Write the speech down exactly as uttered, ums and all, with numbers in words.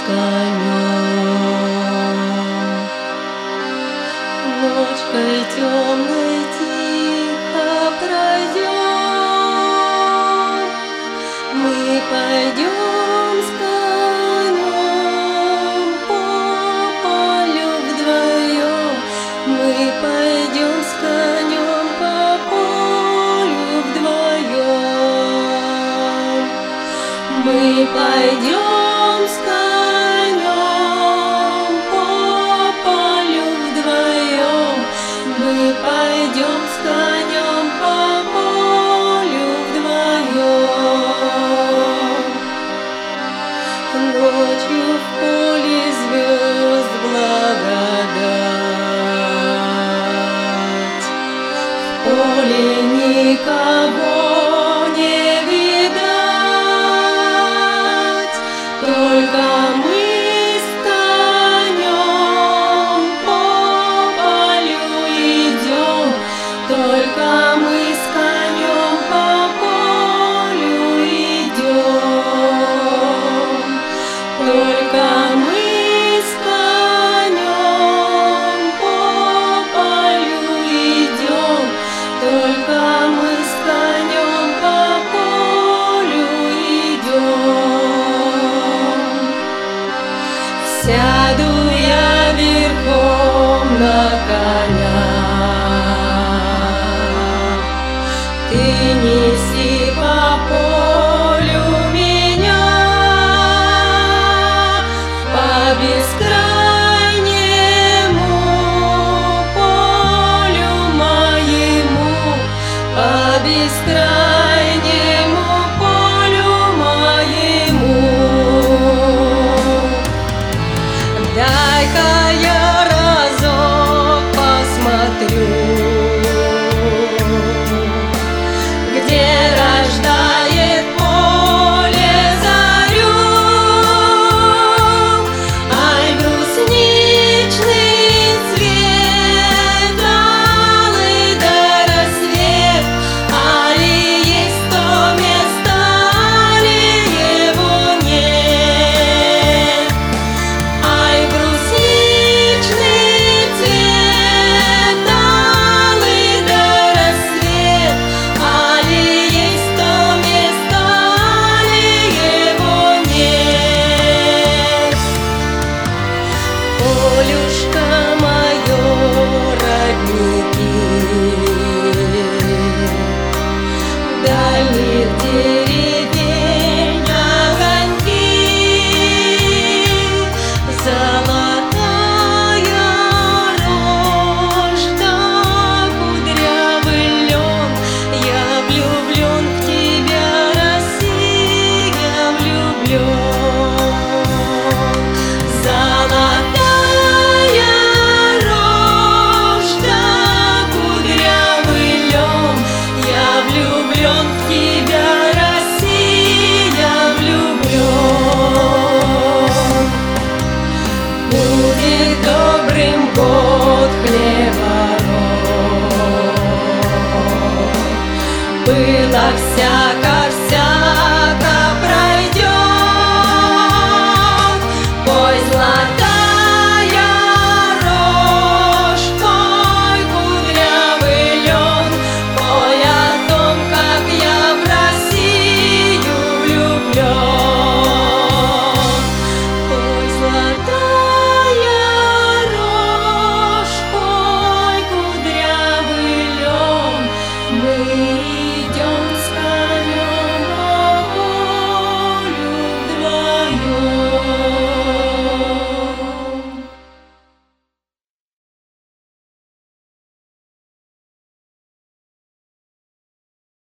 конем. Ночкой темной тихо пройдем, мы пойдем с конем по полю вдвоем, мы пойдем с конем по полю вдвоем, мы пойдем с конем по полю вдвоем, мы пойдем с конем по полю вдвоем. Ночью в поле звезд благодать, в поле никого не видать, только мы с конем по полю идем, только мы с конем по полю идем, только мы с конем по полю идем, только мы с конем по полю идем. Сяду я верхом на